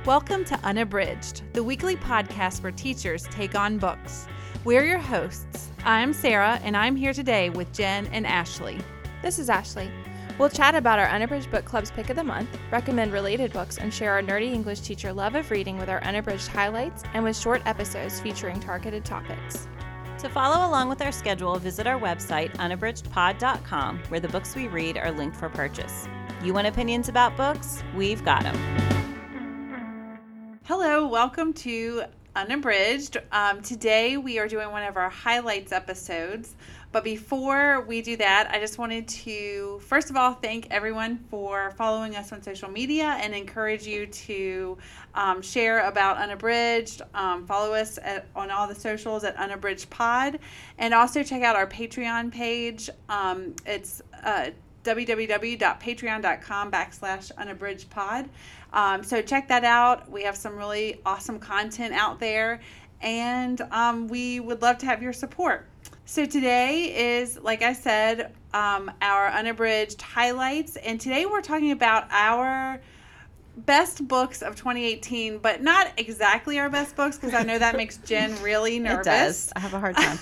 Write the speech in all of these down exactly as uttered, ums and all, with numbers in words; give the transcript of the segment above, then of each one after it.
Welcome to Unabridged, the weekly podcast where teachers take on books. We're your hosts. I'm Sarah, and I'm here today with Jen and Ashley. This is Ashley. We'll chat about our Unabridged Book Club's pick of the month, recommend related books, and share our nerdy English teacher love of reading with our unabridged highlights and with short episodes featuring targeted topics. To follow along with our schedule, visit our website, unabridged pod dot com, where the books we read are linked for purchase. You want opinions about books? We've got them. Hello, welcome to Unabridged. Um, today we are doing one of our highlights episodes. But before we do that, I just wanted to, first of all, thank everyone for following us on social media and encourage you to um, share about Unabridged. Um, follow us at, on all the socials at Unabridged Pod. And also check out our Patreon page. Um, it's uh, www.patreon.com backslash unabridged pod. Um, so check that out. We have some really awesome content out there. And um, we would love to have your support. So today is, like I said, um, our Unabridged highlights. And today we're talking about our best books of twenty eighteen, but not exactly our best books because I know that makes Jen really nervous. It does. I have a hard time.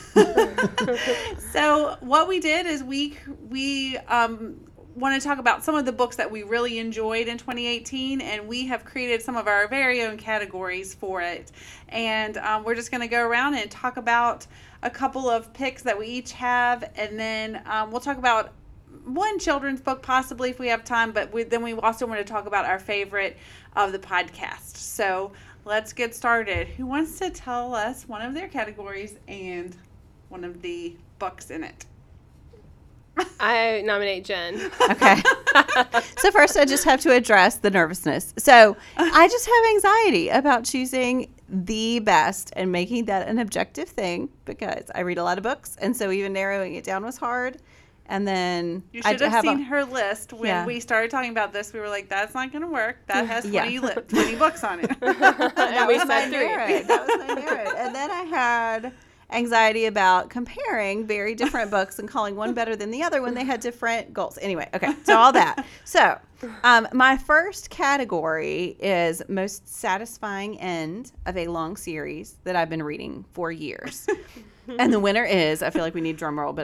So what we did is we, we um, want to talk about some of the books that we really enjoyed in twenty eighteen, and we have created some of our very own categories for it. And um, we're just going to go around and talk about a couple of picks that we each have, and then um, we'll talk about one children's book possibly if we have time, but we, then we also want to talk about our favorite of the podcast. So let's get started. Who wants to tell us one of their categories and one of the books in it? I nominate Jen. Okay. So first I just have to address the nervousness. So I just have anxiety about choosing the best and making that an objective thing because I read a lot of books. And so even narrowing it down was hard. And then you should I have, have seen a, her list when yeah. we started talking about this. We were like, that's not going to work. That has twenty, Yeah. li- twenty books on it. that we was my said three. narrative. That was my narrative. And then I had anxiety about comparing very different books and calling one better than the other when they had different goals. Anyway, okay, so all that. So um, my first category is most satisfying end of a long series that I've been reading for years. And the winner is, I feel like we need drum roll, but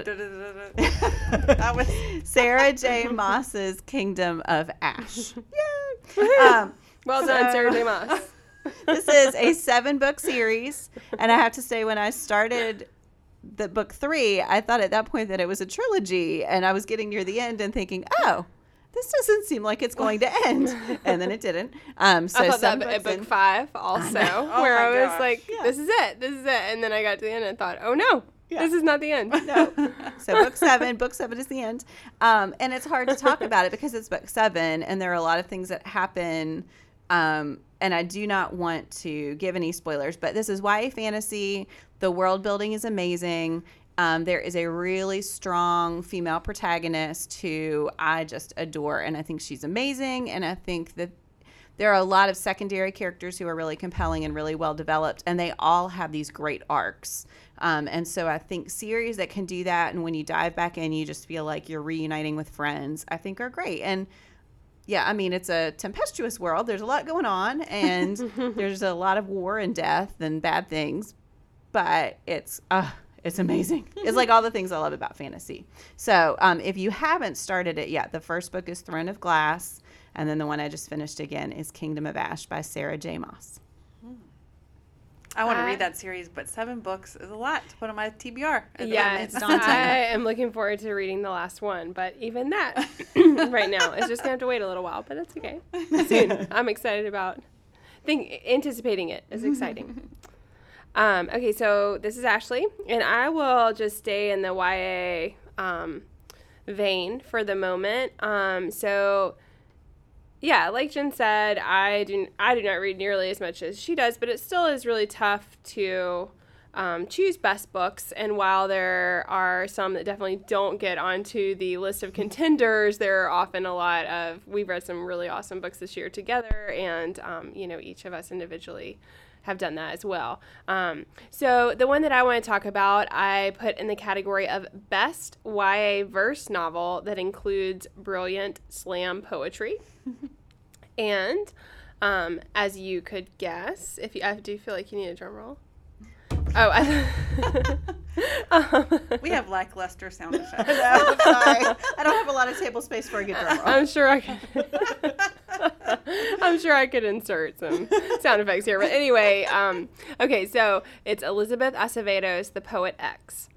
that was Sarah J. Maas's Kingdom of Ash. Yay! Um, Well so, done, Sarah J. Maas. This is a seven-book series, and I have to say when I started the book three, I thought at that point that it was a trilogy, and I was getting near the end and thinking, oh, this doesn't seem like it's going to end, and then it didn't. Um, so I thought some that at books book in- five also, Oh where my I was gosh. like, Yeah. this is it, this is it. And then I got to the end and thought, oh no, Yeah. this is not the end. No. So book seven, book seven is the end. Um, and it's hard to talk about it because it's book seven and there are a lot of things that happen. Um, and I do not want to give any spoilers, but this is Y A fantasy. The world building is amazing. Um, there is a really strong female protagonist who I just adore. And I think she's amazing. And I think that there are a lot of secondary characters who are really compelling and really well developed, and they all have these great arcs. Um, and so I think series that can do that, and when you dive back in, you just feel like you're reuniting with friends, I think are great. And yeah, I mean, it's a tempestuous world. There's a lot going on, and there's a lot of war and death and bad things, but it's uh, it's amazing. It's like all the things I love about fantasy. So um, if you haven't started it yet, the first book is Throne of Glass. And then the one I just finished again is Kingdom of Ash by Sarah J. Maas. I want to Uh, read that series, but seven books is a lot to put on my T B R. Yeah, it's daunting. I am looking forward to reading the last one, but even that right now is just going to have to wait a little while, but it's okay. Soon. I'm excited about think anticipating it is exciting. um, okay, so this is Ashley, and I will just stay in the Y A um, vein for the moment. Um, so yeah, like Jen said, I do I do not read nearly as much as she does, but it still is really tough to um, choose best books. And while there are some that definitely don't get onto the list of contenders, there are often a lot of, we've read some really awesome books this year together, and um, you know, each of us individually have done that as well. Um, so the one that I want to talk about, I put in the category of best Y A verse novel that includes brilliant slam poetry. And Um, as you could guess, if you, I do feel like you need a drum roll. Oh, I, um, we have lackluster sound effects. No, I'm sorry. I don't have a lot of table space for a good drum roll. I'm sure I could. I'm sure I could insert some sound effects here, but anyway, um, okay, so it's Elizabeth Acevedo's The Poet X,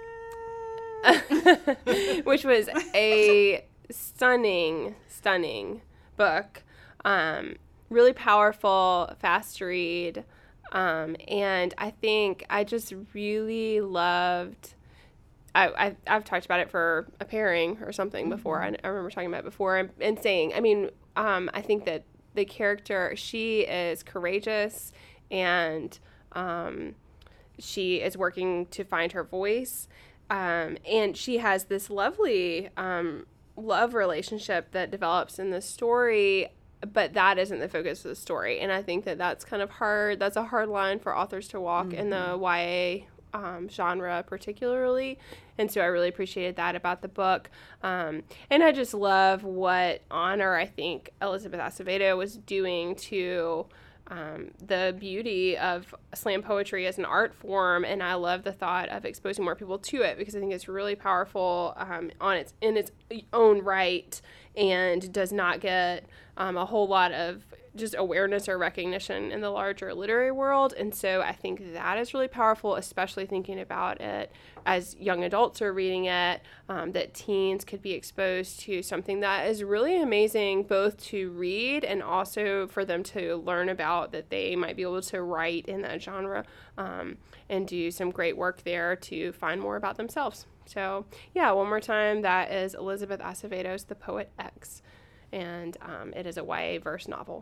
which was a stunning, stunning book. Um, really powerful, fast read. Um, and I think I just really loved, I, I, I've talked about it for a pairing or something before. I, I remember talking about it before and, and saying, I mean, um, I think that the character, she is courageous and um, she is working to find her voice. Um, and she has this lovely um, love relationship that develops in the story, but that isn't the focus of the story. And I think that that's kind of hard. That's a hard line for authors to walk mm-hmm. in the Y A um, genre particularly. And so I really appreciated that about the book. Um, and I just love what honor I think Elizabeth Acevedo was doing to um, the beauty of slam poetry as an art form. And I love the thought of exposing more people to it because I think it's really powerful um, on its in its own right and does not get um, a whole lot of just awareness or recognition in the larger literary world. And so I think that is really powerful, especially thinking about it as young adults are reading it, um, that teens could be exposed to something that is really amazing, both to read and also for them to learn about, that they might be able to write in that genre um, and do some great work there to find more about themselves. So yeah, one more time, that is Elizabeth Acevedo's The Poet X. And um, it is a Y A verse novel.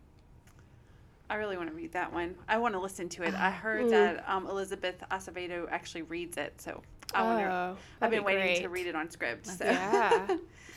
I really want to read that one. I want to listen to it. I heard mm. that um, Elizabeth Acevedo actually reads it, so I wonder. Oh, I've been be waiting great. to read it on Scribd. So. Yeah.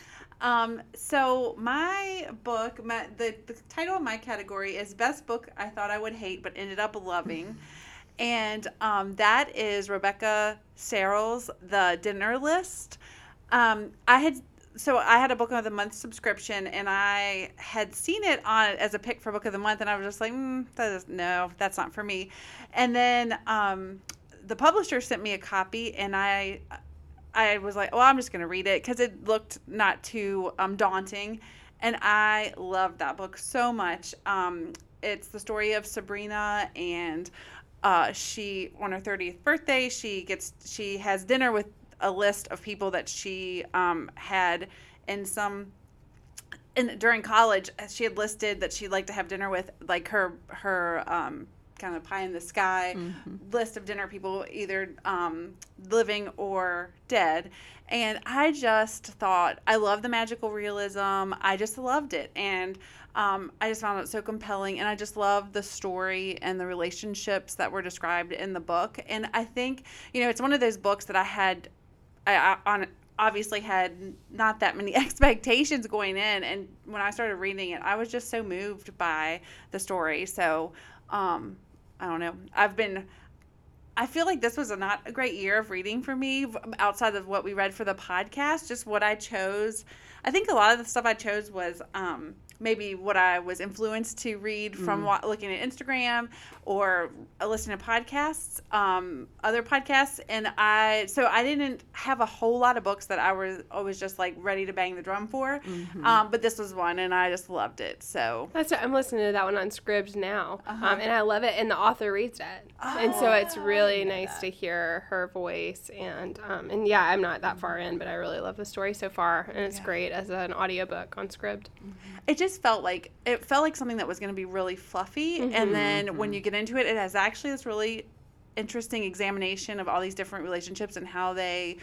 um. So my book, my the, the title of my category is Best Book I Thought I Would Hate but Ended Up Loving, and um, that is Rebecca Serrell's The Dinner List. Um, I had. So I had a Book of the Month subscription, and I had seen it on as a pick for Book of the Month, and I was just like, mm, that is, no, that's not for me. And then um, the publisher sent me a copy, and I I was like, well, I'm just going to read it because it looked not too um, daunting, and I loved that book so much. Um, it's the story of Sabrina, and uh, she, on her thirtieth birthday, she gets she has dinner with a list of people that she um, had in some in during college. She had listed that she'd like to have dinner with, like her her um, kind of pie in the sky mm-hmm. list of dinner people, either um, living or dead. And I just thought, I love the magical realism. I just loved it. And um, I just found it so compelling. And I just loved the story and the relationships that were described in the book. And I think, you know, it's one of those books that I had I, I on obviously had not that many expectations going in, and when I started reading it, I was just so moved by the story. So, um, I don't know. I've been, I feel like this was a not a great year of reading for me outside of what we read for the podcast. Just what I chose. I think a lot of the stuff I chose was um, maybe what I was influenced to read from mm. looking at Instagram or listening to podcasts, um, other podcasts. And I, so I didn't have a whole lot of books that I was, I was just like ready to bang the drum for. Mm-hmm. Um, but this was one, and I just loved it. So that's what, I'm listening to that one on Scribd now. Uh-huh. Um, and I love it. And the author reads it. Oh, and so it's really nice that. to hear her voice. And, um, and yeah, I'm not that far in, but I really love the story so far. And it's yeah. great as an audiobook on Scribd. It just felt like it felt like something that was going to be really fluffy, mm-hmm. and then mm-hmm. when you get into it, it has actually this really interesting examination of all these different relationships and how they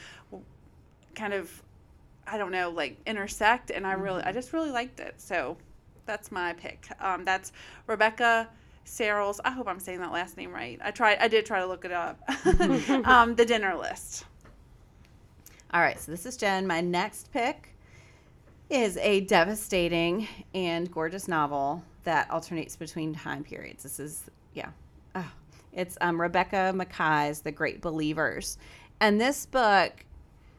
kind of, I don't know, like intersect. And I really, I just really liked it. So that's my pick. Um, that's Rebecca Serrell's. I hope I'm saying that last name right. I tried. I did try to look it up. um, The Dinner List. All right. So this is Jen. My next pick is a devastating and gorgeous novel that alternates between time periods. This is, yeah. Oh, it's um, Rebecca Mackay's The Great Believers. And this book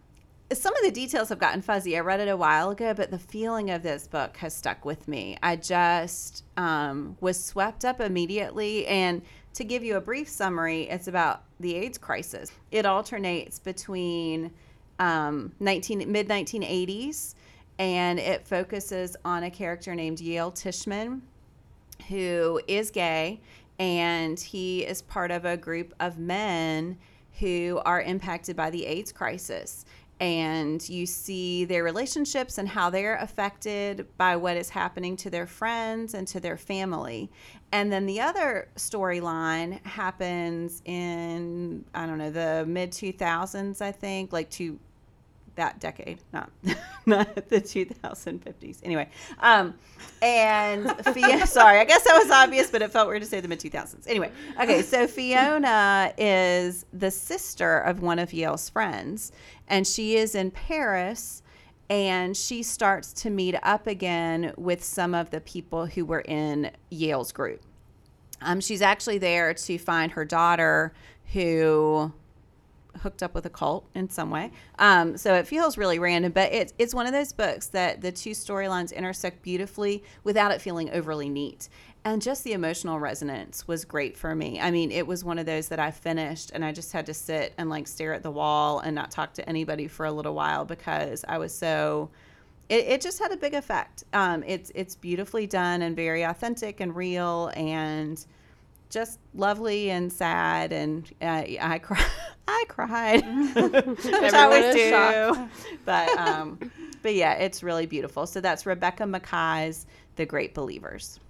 some of the details have gotten fuzzy. I read it a while ago, but the feeling of this book has stuck with me. I just um, was swept up immediately. And to give you a brief summary, it's about the AIDS crisis. It alternates between um, nineteen mid nineteen eighties, and it focuses on a character named Yale Tishman, who is gay, and he is part of a group of men who are impacted by the AIDS crisis. And you see their relationships and how they're affected by what is happening to their friends and to their family. And then the other storyline happens in, I don't know, the mid two thousands, I think, like to that decade, not not the two thousand fifties. Anyway, um, and Fiona, sorry, I guess that was obvious, but it felt weird to say the mid two thousands. Anyway, okay, so Fiona is the sister of one of Yale's friends, and she is in Paris, and she starts to meet up again with some of the people who were in Yale's group. Um, she's actually there to find her daughter, who hooked up with a cult in some way. Um, so it feels really random, but it's it's one of those books that the two storylines intersect beautifully without it feeling overly neat. And just the emotional resonance was great for me. I mean, it was one of those that I finished and I just had to sit and like stare at the wall and not talk to anybody for a little while because I was so, it, it just had a big effect. Um, it's, it's beautifully done and very authentic and real and just lovely and sad, and uh, I cried. I cried, which I always do. Shocked. But um, but yeah, it's really beautiful. So that's Rebecca Mackay's The Great Believers.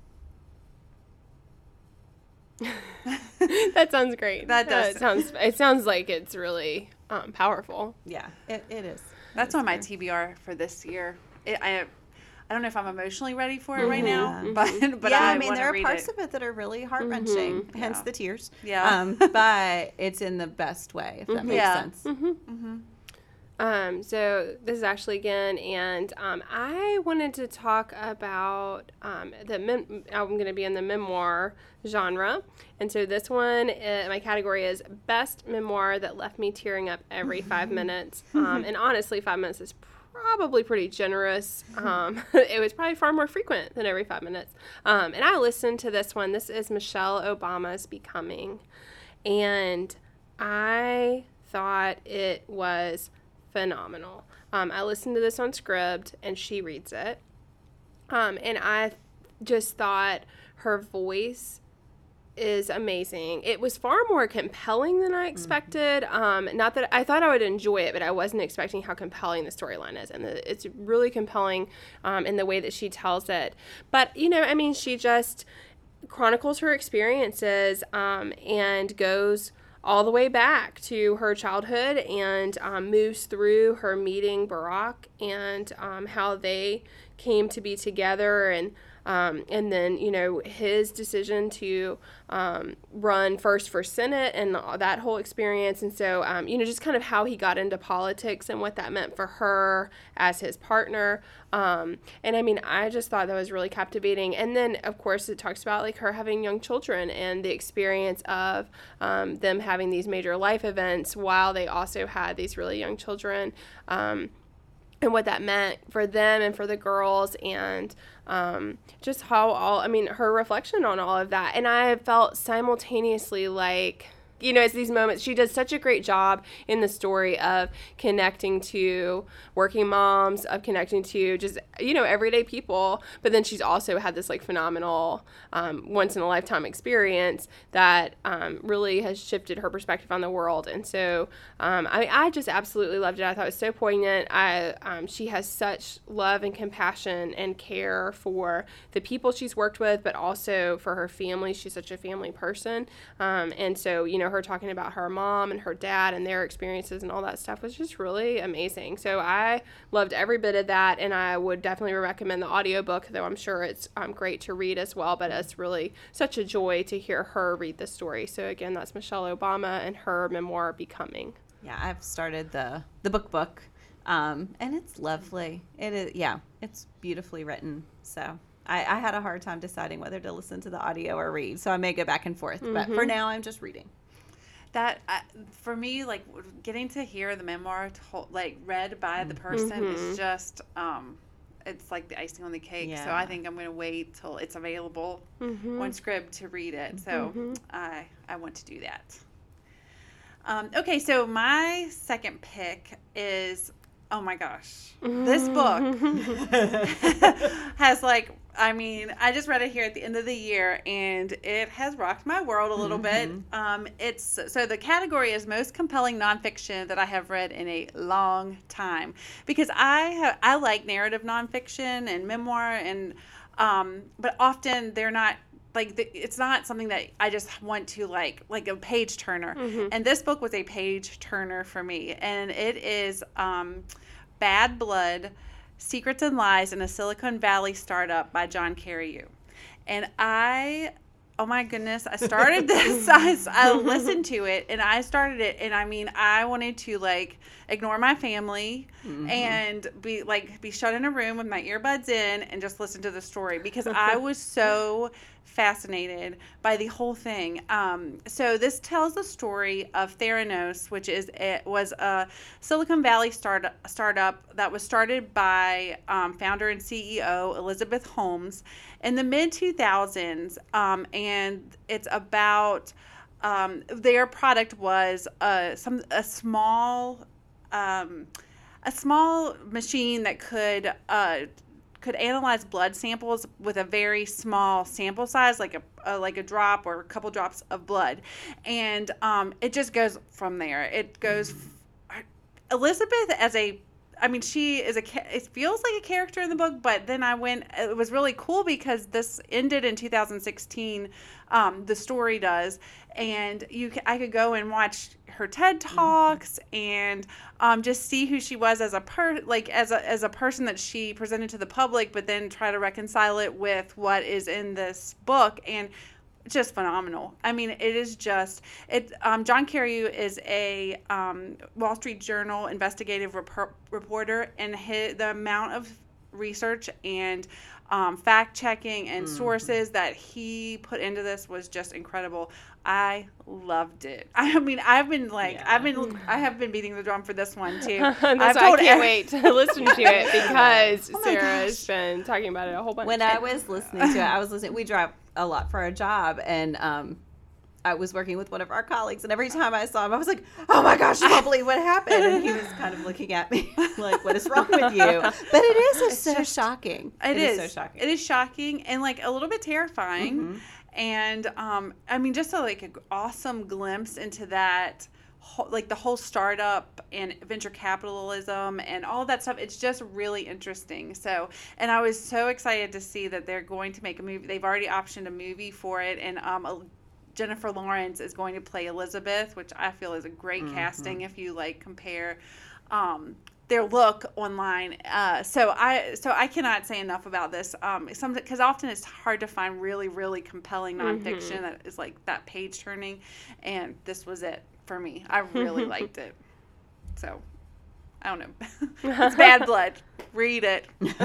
That sounds great. That does. Uh, it sounds. It sounds like it's really um, powerful. Yeah, it, it is. That's it on my is T B R for this year. It, I I don't know if I'm emotionally ready for it right Mm-hmm. now, but but yeah, I, I mean, want there to are read parts it. of it that are really heart wrenching, Mm-hmm. hence Yeah. the tears. Yeah. Um, but it's in the best way, if that makes Yeah. sense. Mm-hmm. Um, so this is Ashley again, and um, I wanted to talk about um, the mem- I'm going to be in the memoir genre, and so this one, uh, my category is best memoir that left me tearing up every five minutes. Um, and honestly, five minutes is probably pretty generous. Um, it was probably far more frequent than every five minutes. Um, and I listened to this one. This is Michelle Obama's Becoming, and I thought it was phenomenal. Um, I listened to this on Scribd, and she reads it. Um, and I just thought her voice is amazing. It was far more compelling than I expected. Mm-hmm. Um, not that I thought I would enjoy it, but I wasn't expecting how compelling the storyline is. And the, it's really compelling um, in the way that she tells it. But, you know, I mean, she just chronicles her experiences um, and goes all the way back to her childhood and um, moves through her meeting Barack and um, how they came to be together and um, and then, you know, his decision to um, run first for Senate and that whole experience. And so, um, you know, just kind of how he got into politics and what that meant for her as his partner. Um, and I mean, I just thought that was really captivating. And then, of course, it talks about like her having young children and the experience of um, them having these major life events while they also had these really young children. Um, and what that meant for them and for the girls and um, just how all, I mean, her reflection on all of that. And I felt simultaneously like, you know, it's these moments, she does such a great job in the story of connecting to working moms, of connecting to just, you know, everyday people. But then she's also had this like phenomenal um, once in a lifetime experience that um, really has shifted her perspective on the world. And so um, I, I just absolutely loved it. I thought it was so poignant. I um, she has such love and compassion and care for the people she's worked with, but also for her family. She's such a family person. Um, and so, you know, her talking about her mom and her dad and their experiences and all that stuff was just really amazing. So I loved every bit of that, and I would definitely recommend the audiobook, though I'm sure it's um, great to read as well, but it's really such a joy to hear her read the story. So again, that's Michelle Obama and her memoir, Becoming. Yeah, I've started the, the book book, um, and it's lovely. It is, yeah, it's beautifully written, so... I, I had a hard time deciding whether to listen to the audio or read, so I may go back and forth. Mm-hmm. But for now, I'm just reading. that uh, for me, like getting to hear the memoir told, like read by the person Mm-hmm. is just um it's like the icing on the cake. So Yeah. I think I'm going to wait till it's available Mm-hmm. on Scribd to read it. So Mhm. I I want to do that. Um, okay, so my second pick is, oh my gosh, this book has like, I mean, I just read it here at the end of the year, and it has rocked my world a little bit. Um, it's so the category is most compelling nonfiction that I have read in a long time, because I have I like narrative nonfiction and memoir, and um, but often they're not. Like the, it's not something that I just want to like like a page turner, and this book was a page turner for me, and it is um, Bad Blood: Secrets and Lies in a Silicon Valley Startup by John Carreyrou. And I, oh my goodness, I started this, I, I listened to it, and I started it, and I mean, I wanted to like ignore my family Mm-hmm. and be like be shut in a room with my earbuds in and just listen to the story, because I was so fascinated by the whole thing. Um, so this tells the story of Theranos, which is it was a Silicon Valley start, startup that was started by um, founder and C E O Elizabeth Holmes in the mid two thousands, um, and it's about um, their product was uh, some a small um, a small machine that could uh, could analyze blood samples with a very small sample size, like a, a like a drop or a couple drops of blood, and um, it just goes from there. It goes Elizabeth as a I mean, she is a, it feels like a character in the book, but then I went, it was really cool because this ended in two thousand sixteen, um, the story does, and you, I could go and watch her TED Talks and um, just see who she was as a per, like as a, as a person that she presented to the public, but then try to reconcile it with what is in this book, and just phenomenal. I mean, it is just it. Um, John Carreyrou is a um, Wall Street Journal investigative rep- reporter, and his, the amount of research and um, fact checking and mm-hmm. sources that he put into this was just incredible. I loved it. I mean, I've been like, yeah. I've been, I have been beating the drum for this one too. I've told I can't every- wait to listen to it because oh Sarah has been talking about it a whole bunch. When I was listening to it, I was listening. We drive a lot for our job, and um, I was working with one of our colleagues, and every time I saw him, I was like, "Oh my gosh, I can't believe what happened!" And he was kind of looking at me like, "What is wrong with you?" But it is it's so just, shocking. It, it is. is so shocking. It is shocking and like a little bit terrifying. Mm-hmm. And, um, I mean, just a, like an awesome glimpse into that, whole, like the whole startup and venture capitalism and all that stuff. It's just really interesting. So, and I was so excited to see that they're going to make a movie. They've already optioned a movie for it. And um, Jennifer Lawrence is going to play Elizabeth, which I feel is a great mm-hmm. casting if you like compare um their look online. Uh, so I so I cannot say enough about this. Um, some because often it's hard to find really really compelling nonfiction mm-hmm. that is like that page turning, and this was it for me. I really liked it. So I don't know. It's Bad Blood. Read it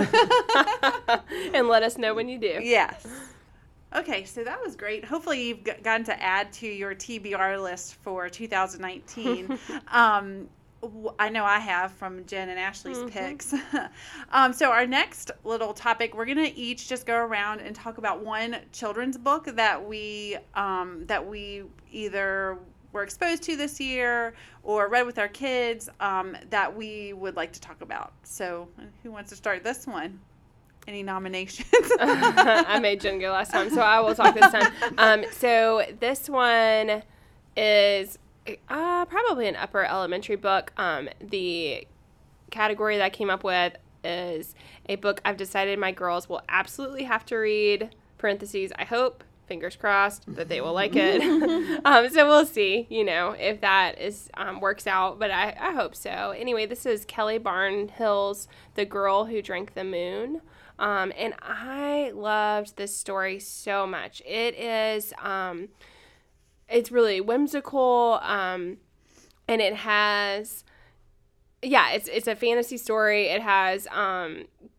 and let us know when you do. Yes. Okay, so that was great. Hopefully you've gotten to add to your T B R list for two thousand nineteen. um, I know I have from Jen and Ashley's mm-hmm. picks. um, so our next little topic, we're gonna each just go around and talk about one children's book that we um, that we either were exposed to this year or read with our kids um, that we would like to talk about. So who wants to start this one? Any nominations? I made Jen go last time, so I will talk this time. Um, so this one is uh, probably an upper elementary book. Um, the category that I came up with is a book I've decided my girls will absolutely have to read, parentheses, I hope, fingers crossed, that they will like it. um, so we'll see, you know, if that is um, works out, but I, I hope so. Anyway, this is Kelly Barnhill's The Girl Who Drank the Moon. Um, and I loved this story so much. It is, um, it's really whimsical, um, and it has, yeah, it's it's a fantasy story. It has um,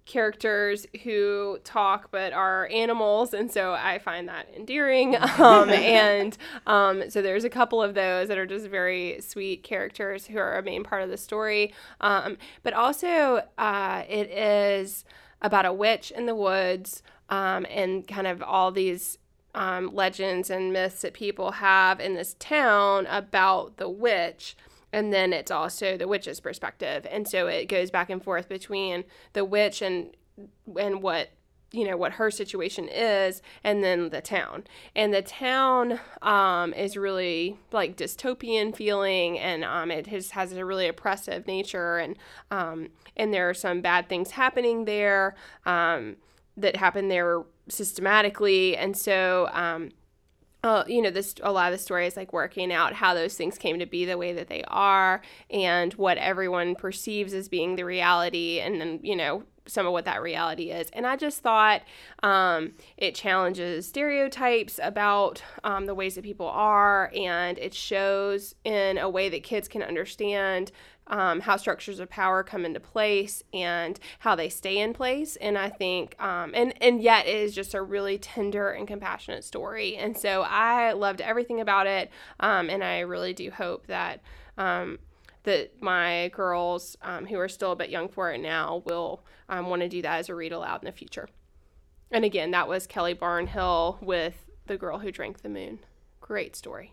characters who talk but are animals, and so I find that endearing. Um, and um, so there's a couple of those that are just very sweet characters who are a main part of the story. Um, but also, uh, it is about a witch in the woods, um, and kind of all these um, legends and myths that people have in this town about the witch. And then it's also the witch's perspective. And so it goes back and forth between the witch and and what, you know, what her situation is, and then the town. And the town um, is really like dystopian feeling, and um, it has, has a really oppressive nature. And, um, and there are some bad things happening there um, that happen there systematically. And so... Um, Uh, you know, this a lot of the story is like working out how those things came to be the way that they are, and what everyone perceives as being the reality, and then, you know, some of what that reality is. And I just thought um, it challenges stereotypes about um, the ways that people are, and it shows in a way that kids can understand Um, how structures of power come into place and how they stay in place. And I think, um, and, and yet it is just a really tender and compassionate story. And so I loved everything about it. Um, and I really do hope that, um, that my girls, um, who are still a bit young for it now, will um, want to do that as a read aloud in the future. And again, that was Kelly Barnhill with The Girl Who Drank the Moon. Great story.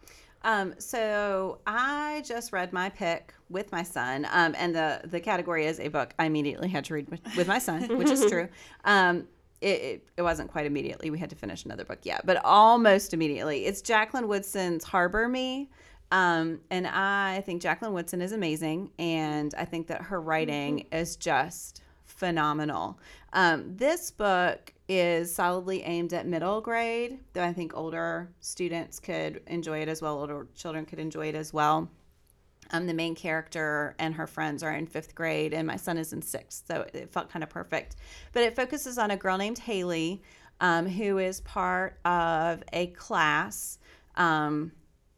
Um, so I just read my pick with my son, um, and the, the category is a book I immediately had to read with, with my son, which is true. Um, it, it, it wasn't quite immediately. We had to finish another book yet, but almost immediately. It's Jacqueline Woodson's Harbor Me. Um, and I think Jacqueline Woodson is amazing, and I think that her writing mm-hmm. is just phenomenal. Um, this book is solidly aimed at middle grade, though I think older students could enjoy it as well. Older children could enjoy it as well. Um, the main character and her friends are in fifth grade, and my son is in sixth, so it felt kind of perfect. But it focuses on a girl named Haley, um, who is part of a class. Um,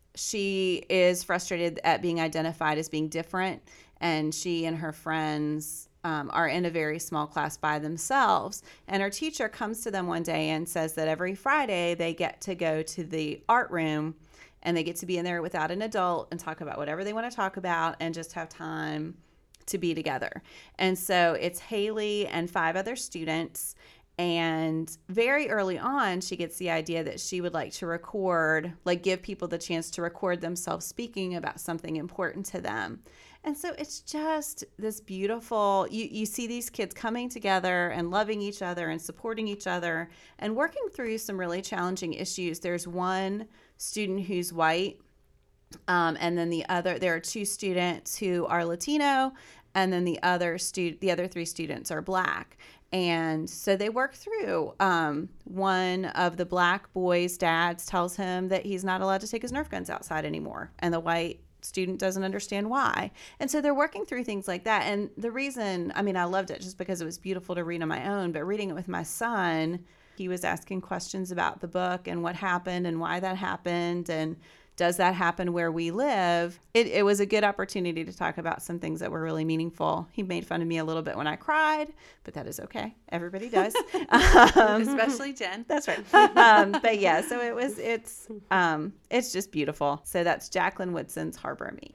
she is frustrated at being identified as being different, and she and her friends Um, are in a very small class by themselves. And her teacher comes to them one day and says that every Friday they get to go to the art room, and they get to be in there without an adult and talk about whatever they want to talk about and just have time to be together. And so it's Haley and five other students. And very early on, she gets the idea that she would like to record, like give people the chance to record themselves speaking about something important to them. And so it's just this beautiful, you, you see these kids coming together and loving each other and supporting each other and working through some really challenging issues. There's one student who's white, um, and then the other, there are two students who are Latino, and then the other stu- the other three students are Black. And so they work through. Um, one of the Black boys' dads tells him that he's not allowed to take his Nerf guns outside anymore, and the white student doesn't understand why. And so they're working through things like that. And the reason, I mean, I loved it just because it was beautiful to read on my own, but reading it with my son, he was asking questions about the book and what happened and why that happened, and does that happen where we live? It, it was a good opportunity to talk about some things that were really meaningful. He made fun of me a little bit when I cried, but that is okay. Everybody does. um, Especially Jen. That's right. Um, but yeah, so it was, it's, um, it's just beautiful. So that's Jacqueline Woodson's Harbor Me.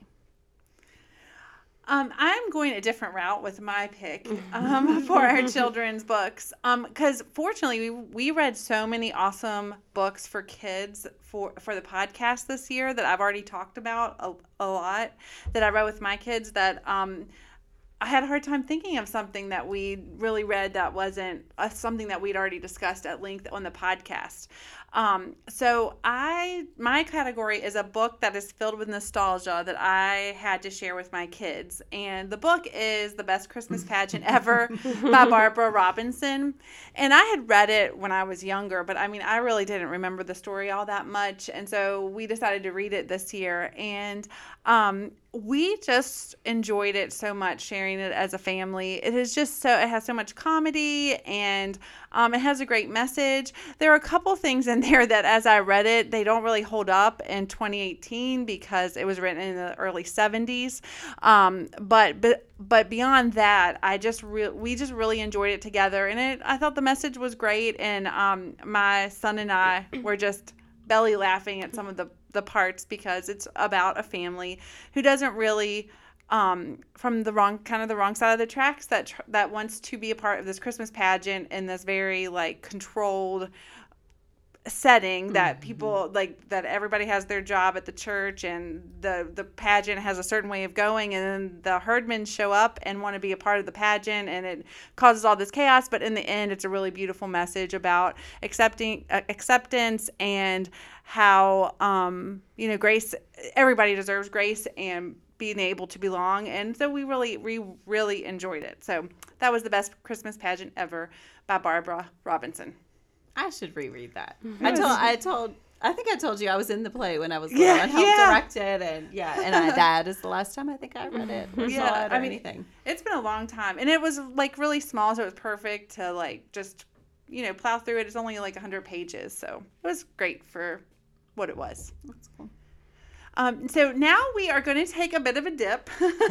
Um, I'm going a different route with my pick um, for our children's books, because um, fortunately we we read so many awesome books for kids for for the podcast this year that I've already talked about a, a lot that I read with my kids that um, I had a hard time thinking of something that we really read that wasn't uh, something that we'd already discussed at length on the podcast. Um, so I, my category is a book that is filled with nostalgia that I had to share with my kids. And the book is The Best Christmas Pageant Ever by Barbara Robinson. And I had read it when I was younger, but I mean, I really didn't remember the story all that much. And so we decided to read it this year. And, um, we just enjoyed it so much, sharing enjoying it as a family. It is just so, it has so much comedy, and um, it has a great message. There are a couple things in there that as I read it, they don't really hold up in twenty eighteen because it was written in the early seventies. Um, but, but, but beyond that, I just re- we just really enjoyed it together, and it, I thought the message was great, and um, my son and I were just belly laughing at some of the, the parts because it's about a family who doesn't really, um, from the wrong, kind of the wrong side of the tracks, that tr- that wants to be a part of this Christmas pageant in this very like controlled setting that people like, that everybody has their job at the church, and the the pageant has a certain way of going, and then the herdmen show up and want to be a part of the pageant, and it causes all this chaos. But in the end, it's a really beautiful message about accepting uh, acceptance and how um you know grace, everybody deserves grace and being able to belong. And so we really we really enjoyed it. So that was the best Christmas pageant ever by Barbara Robinson. I should reread that. I told, I told, I think I told you I was in the play when I was little Yeah, and helped yeah. direct it, and yeah, and I, that is the last time I think I read it or Yeah, saw it or I mean, anything. It's been a long time, and it was like really small, so it was perfect to like just you know plow through it. It's only like one hundred pages, so it was great for what it was. That's cool. Um, so now we are going to take a bit of a dip,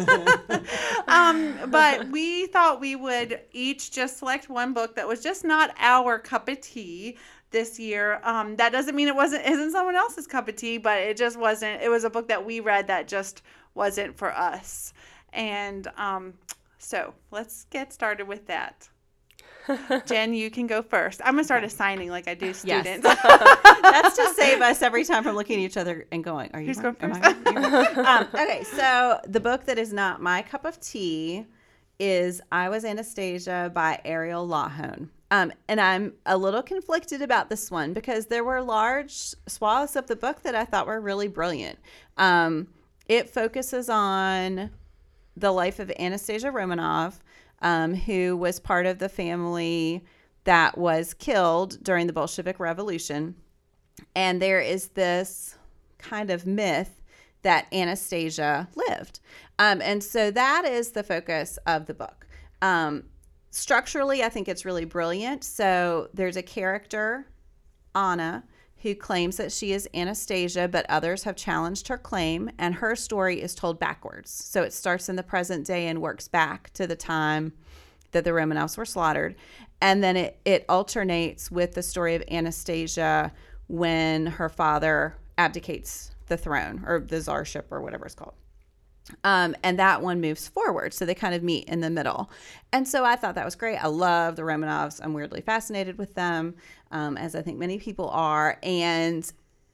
um, but we thought we would each just select one book that was just not our cup of tea this year. Um, that doesn't mean it wasn't isn't someone else's cup of tea, but it just wasn't. It was a book that we read that just wasn't for us. And um, so let's get started with that. Jen, you can go first. I'm going to start assigning like I do students. Yes. That's to save us every time from looking at each other and going, are you Who's right? going Am first? I right? um, okay, so the book that is not my cup of tea is I Was Anastasia by Ariel Lawhone. Um, and I'm a little conflicted about this one because there were large swaths of the book that I thought were really brilliant. Um, it focuses on the life of Anastasia Romanov, um, who was part of the family that was killed during the Bolshevik Revolution. And there is this kind of myth that Anastasia lived. Um, and so that is the focus of the book. Um, structurally, I think it's really brilliant. So there's a character, Anna, who claims that she is Anastasia, but others have challenged her claim, and her story is told backwards. So it starts in the present day and works back to the time that the Romanovs were slaughtered. And then it, it alternates with the story of Anastasia when her father abdicates the throne, or the czarship, or whatever it's called. Um, and that one moves forward. So they kind of meet in the middle. And so I thought that was great. I love the Romanovs. I'm weirdly fascinated with them, um, as I think many people are. And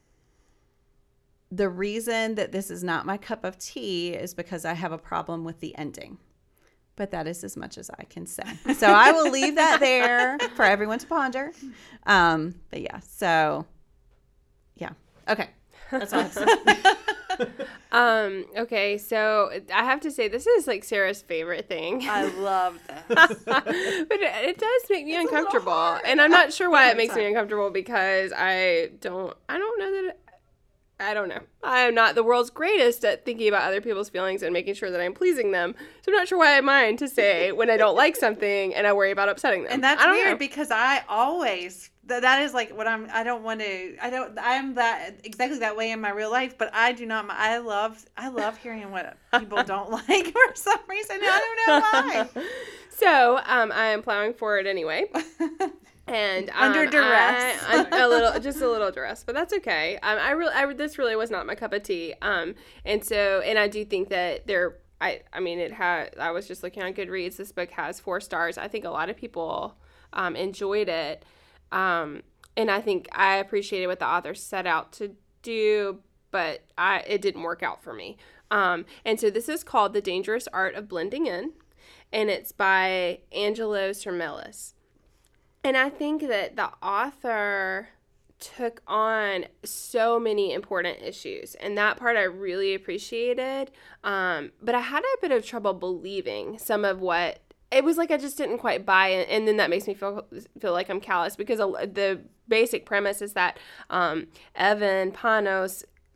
the reason that this is not my cup of tea is because I have a problem with the ending. But that is as much as I can say. So I will leave that there for everyone to ponder. Um, but yeah, so yeah. Okay. That's all I have to say. Um, okay, so I have to say this is like Sarah's favorite thing. I love this. But it, it does make me It's a little uncomfortable. hard. And I'm not sure why it It's makes me fine. uncomfortable, because I don't I don't know that it, I don't know. I am not the world's greatest at thinking about other people's feelings and making sure that I'm pleasing them. So I'm not sure why I mind to say when I don't like something and I worry about upsetting them. And that's I don't weird know. because I always that that is like what I'm. I don't want to. I don't. I'm that exactly that way in my real life. But I do not. I love. I love hearing what people don't like for some reason. I don't know why. So um, I am plowing forward anyway. And um, Under duress. I, I, a little, just a little duress, but that's okay. Um, I really, I, this really was not my cup of tea. Um, and so, and I do think that there, I, I mean, it had. I was just looking on Goodreads. This book has four stars. I think a lot of people um, enjoyed it, um, and I think I appreciated what the author set out to do, but I, it didn't work out for me. Um, and so, this is called The Dangerous Art of Blending In, and it's by Angelo Sermelis. And I think that the author took on so many important issues, and that part I really appreciated. Um, but I had a bit of trouble believing some of what it was like. I just didn't quite buy it, and then that makes me feel feel like I'm callous, because the basic premise is that um, Evan Panos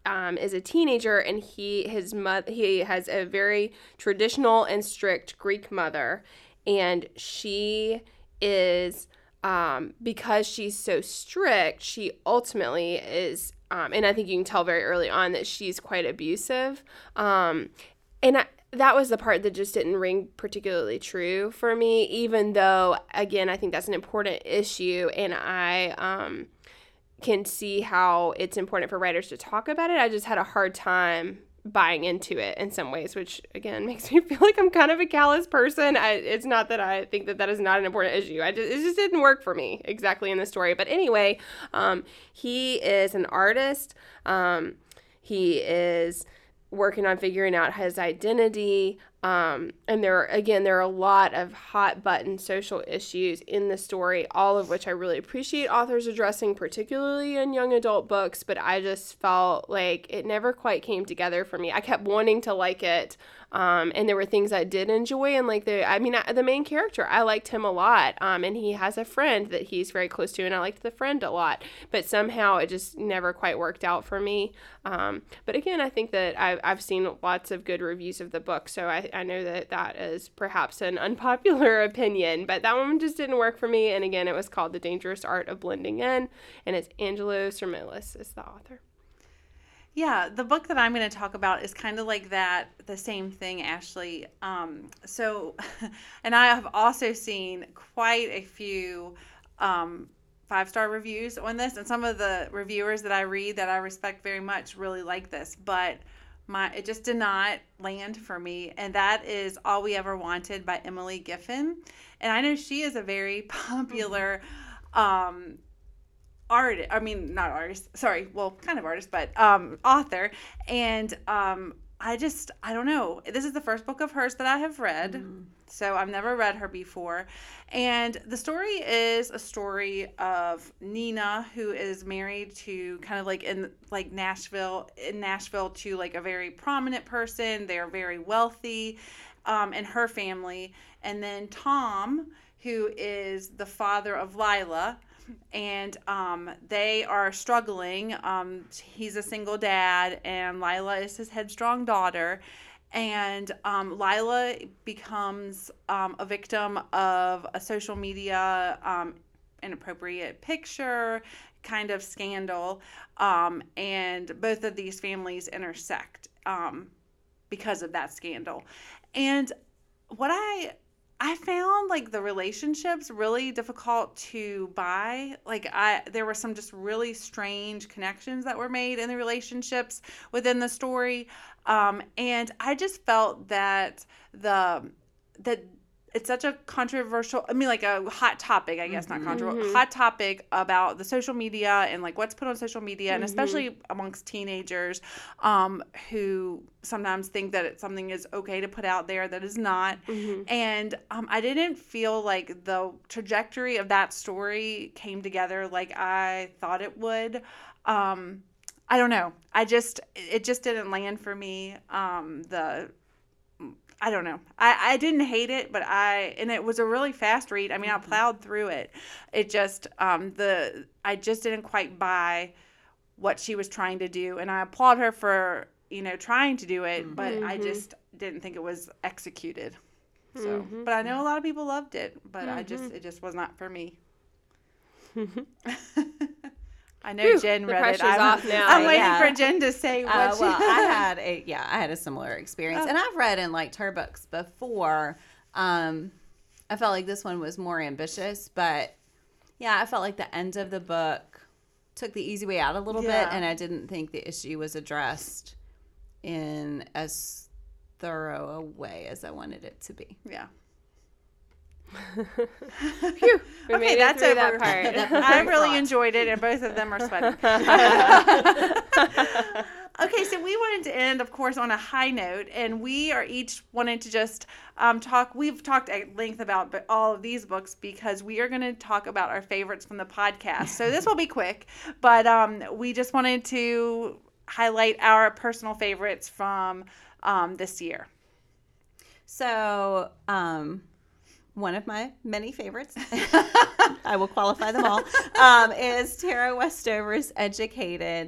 um, is a teenager, and he his mother he has a very traditional and strict Greek mother, and she is um, because she's so strict, she ultimately is, um, and I think you can tell very early on that she's quite abusive, um, and I, that was the part that just didn't ring particularly true for me, even though, again, I think that's an important issue, and I um, can see how it's important for writers to talk about it. I just had a hard time buying into it in some ways, which, again, makes me feel like I'm kind of a callous person. I, it's not that I think that that is not an important issue. I just, it just didn't work for me exactly in the story. But anyway, um, he is an artist. Um, he is working on figuring out his identity. Um, and there are, again, there are a lot of hot button social issues in the story, all of which I really appreciate authors addressing, particularly in young adult books, but I just felt like it never quite came together for me. I kept wanting to like it. Um, and there were things I did enjoy, and like the, I mean, I, the main character, I liked him a lot. Um, and he has a friend that he's very close to, and I liked the friend a lot, but somehow it just never quite worked out for me. Um, but again, I think that I've, I've seen lots of good reviews of the book, so I, I know that that is perhaps an unpopular opinion, but that one just didn't work for me. And again, it was called The Dangerous Art of Blending In, and it's Angelo Sirmilis is the author. Yeah, the book that I'm going to talk about is kind of like that, the same thing, Ashley. Um, so, and I have also seen quite a few um, five-star reviews on this, and some of the reviewers that I read that I respect very much really like this, but my it just did not land for me, and that is All We Ever Wanted by Emily Giffin. And I know she is a very popular um art I mean not artist sorry well kind of artist but um author, and um I just I don't know, this is the first book of hers that I have read. Mm. So I've never read her before, and the story is a story of Nina, who is married to kind of like in like Nashville in Nashville to like a very prominent person. They're very wealthy, um and her family, and then Tom, who is the father of Lila. And um, they are struggling. Um, he's a single dad, and Lila is his headstrong daughter. And um, Lila becomes um, a victim of a social media um, inappropriate picture kind of scandal. Um, and both of these families intersect um, because of that scandal. And what I... I found like the relationships really difficult to buy. Like I, there were some just really strange connections that were made in the relationships within the story. Um, and I just felt that the, that it's such a controversial, I mean like a hot topic, I guess, mm-hmm. not controversial, mm-hmm. hot topic about the social media and like what's put on social media, mm-hmm. and especially amongst teenagers um, who sometimes think that it's something is okay to put out there that is not. Mm-hmm. And um, I didn't feel like the trajectory of that story came together like I thought it would. Um, I don't know. I just, it just didn't land for me. Um, the, I don't know. I, I didn't hate it, but I, and it was a really fast read. I mean, mm-hmm. I plowed through it. It just, um, the, I just didn't quite buy what she was trying to do. And I applaud her for, you know, trying to do it, mm-hmm. but I just didn't think it was executed. So, mm-hmm. but I know a lot of people loved it, but mm-hmm. I just, it just was not for me. I know Whew, Jen read it. I'm, off now. I'm waiting yeah. for Jen to say what uh, she... Well, I had a, yeah, I had a similar experience. Oh. And I've read and liked her books before. Um, I felt like this one was more ambitious, but yeah, I felt like the end of the book took the easy way out a little yeah. bit, and I didn't think the issue was addressed in as thorough a way as I wanted it to be. Yeah. Phew, we okay, that's over. That part. I really enjoyed it, and both of them are sweating. Okay, so we wanted to end, of course, on a high note, and we are each wanting to just um, talk. We've talked at length about all of these books because we are going to talk about our favorites from the podcast. So this will be quick, but um, we just wanted to highlight our personal favorites from um, this year. So, um, one of my many favorites, I will qualify them all, um, is Tara Westover's Educated.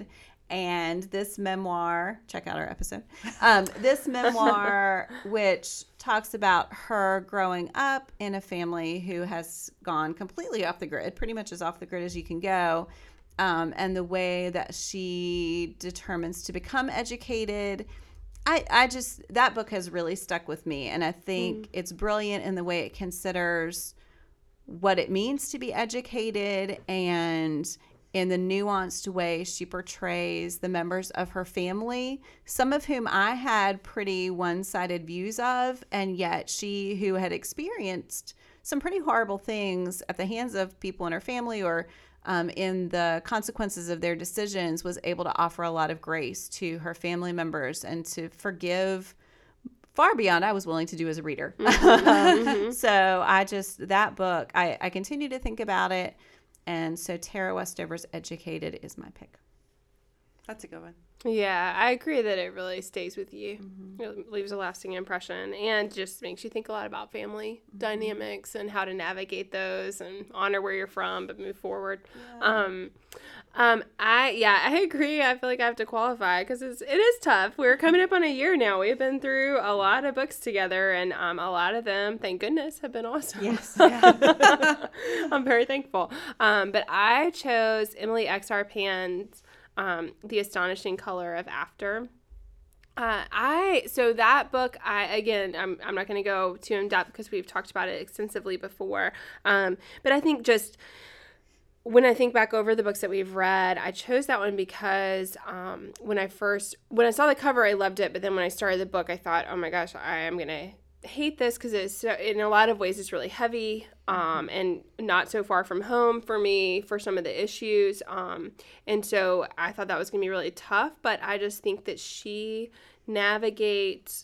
And this memoir, check out our episode. Um, this memoir, which talks about her growing up in a family who has gone completely off the grid, pretty much as off the grid as you can go, um, and the way that she determines to become educated. I, I just, that book has really stuck with me. And I think mm. it's brilliant in the way it considers what it means to be educated, and in the nuanced way she portrays the members of her family, some of whom I had pretty one-sided views of, and yet she, who had experienced some pretty horrible things at the hands of people in her family or um, in the consequences of their decisions, was able to offer a lot of grace to her family members and to forgive far beyond I was willing to do as a reader. Mm-hmm. So I just, that book, I, I continue to think about it. And so Tara Westover's Educated is my pick. That's a good one. Yeah, I agree that it really stays with you. Mm-hmm. It leaves a lasting impression and just makes you think a lot about family mm-hmm. dynamics and how to navigate those and honor where you're from but move forward. Yeah. Um, um, I yeah, I agree. I feel like I have to qualify because it's it is tough. We're coming up on a year now. We've been through a lot of books together, and um, a lot of them, thank goodness, have been awesome. Yes, yeah. I'm very thankful. Um, but I chose Emily X R Pan's Um, The Astonishing Color of After. Uh, I so that book, I again, I'm I'm not going to go too in depth because we've talked about it extensively before. Um, but I think just when I think back over the books that we've read, I chose that one because um, when I first when I saw the cover, I loved it. But then when I started the book, I thought, oh my gosh, I am going to hate this because it's so, in a lot of ways it's really heavy um, and not so far from home for me for some of the issues. Um, and so I thought that was going to be really tough, but I just think that she navigates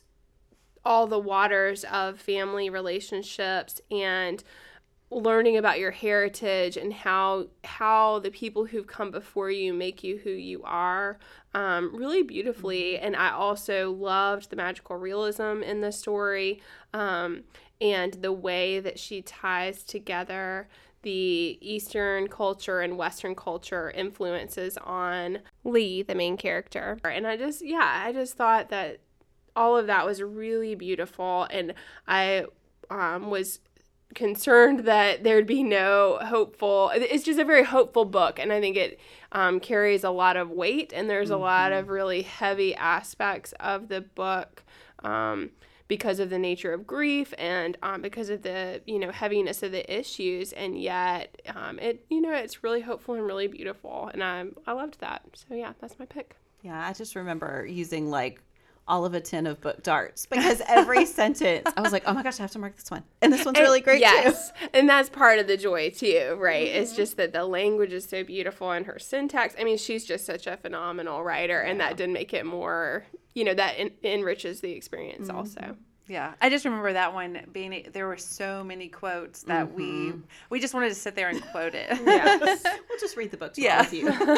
all the waters of family relationships and learning about your heritage and how how the people who've come before you make you who you are um, really beautifully. And I also loved the magical realism in the story um, and the way that she ties together the Eastern culture and Western culture influences on Lee, the main character. And I just, yeah, I just thought that all of that was really beautiful. And I um, was concerned that there'd be no hopeful, it's just a very hopeful book, and I think it um, carries a lot of weight, and there's mm-hmm. a lot of really heavy aspects of the book um, because of the nature of grief and um, because of the, you know, heaviness of the issues, and yet um, it, you know, it's really hopeful and really beautiful, and I I loved that. So yeah, that's my pick. Yeah, I just remember using like all of a tin of book darts because every sentence I was like, oh my gosh, I have to mark this one. And this one's really great yes. too. And that's part of the joy too, right? Mm-hmm. It's just that the language is so beautiful and her syntax. I mean, she's just such a phenomenal writer, and yeah. that did make it more, you know, that en- enriches the experience mm-hmm. also. Yeah, I just remember that one being, there were so many quotes that mm-hmm. we we just wanted to sit there and quote it. Yes. We'll just read the book to yeah. all of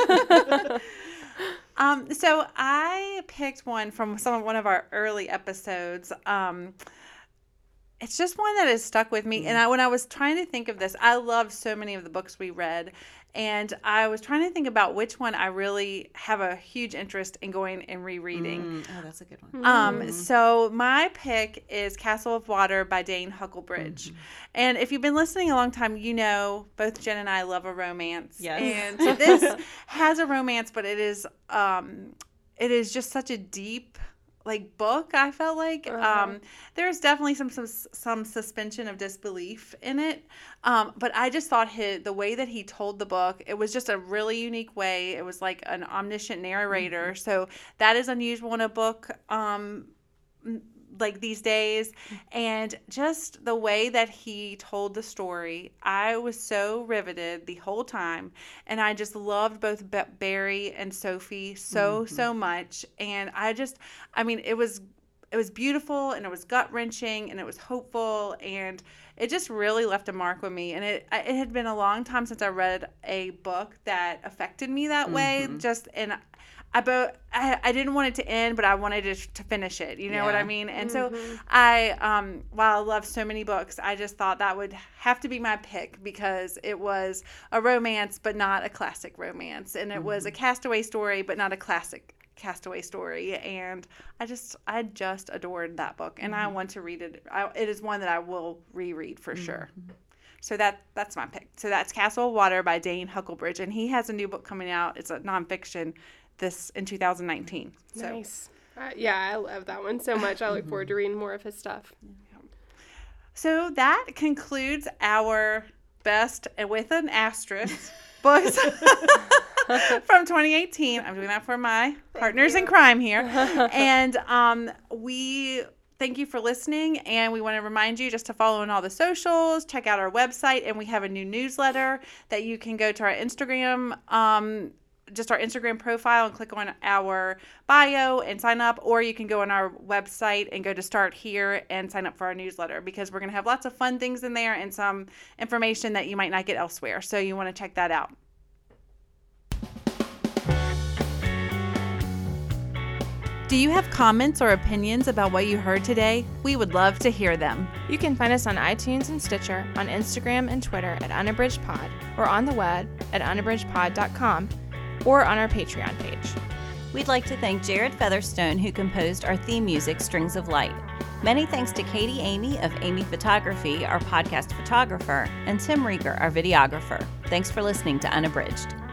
you. Um, so I picked one from some of one of our early episodes. Um, it's just one that has stuck with me. Mm-hmm. And I, when I was trying to think of this, I love so many of the books we read. And I was trying to think about which one I really have a huge interest in going and rereading. Mm. Oh, that's a good one. Um, mm. So my pick is Castle of Water by Dane Huckelbridge. Mm-hmm. And if you've been listening a long time, you know both Jen and I love a romance. Yes. And so this has a romance, but it is um, it is just such a deep like book. I felt like uh-huh. um, there's definitely some, some some suspension of disbelief in it, um, but I just thought his, the way that he told the book, it was just a really unique way. It was like an omniscient narrator, mm-hmm. so that is unusual in a book um, like these days. And just the way that he told the story, I was so riveted the whole time, and I just loved both Barry and Sophie so mm-hmm. so much. And I just I mean it was it was beautiful, and it was gut-wrenching, and it was hopeful, and it just really left a mark with me. And it it had been a long time since I read a book that affected me that way. Mm-hmm. Just and I, bo- I I didn't want it to end, but I wanted to, to finish it. You know Yeah. what I mean? And Mm-hmm. so I, um, while I love so many books, I just thought that would have to be my pick because it was a romance, but not a classic romance. And it mm-hmm. was a castaway story, but not a classic castaway story. And I just, I just adored that book. And mm-hmm. I want to read it. I, it is one that I will reread for mm-hmm. sure. So that that's my pick. So that's Castle of Water by Dane Huckelbridge. And he has a new book coming out. It's a nonfiction this in two thousand nineteen. So. Nice. Uh, yeah, I love that one so much. I look forward to reading more of his stuff. So that concludes our best, with an asterisk, books from twenty eighteen. I'm doing that for my Thank partners you. in crime here. And um, we thank you for listening. And we want to remind you just to follow on all the socials, check out our website, and we have a new newsletter that you can go to our Instagram um just our Instagram profile and click on our bio and sign up, or you can go on our website and go to Start Here and sign up for our newsletter because we're going to have lots of fun things in there and some information that you might not get elsewhere. So you want to check that out. Do you have comments or opinions about what you heard today? We would love to hear them. You can find us on iTunes and Stitcher, on Instagram and Twitter at Unabridged Pod, or on the web at unabridged pod dot com. or on our Patreon page. We'd like to thank Jared Featherstone, who composed our theme music, Strings of Light. Many thanks to Katie Amy of Amy Photography, our podcast photographer, and Tim Rieger, our videographer. Thanks for listening to Unabridged.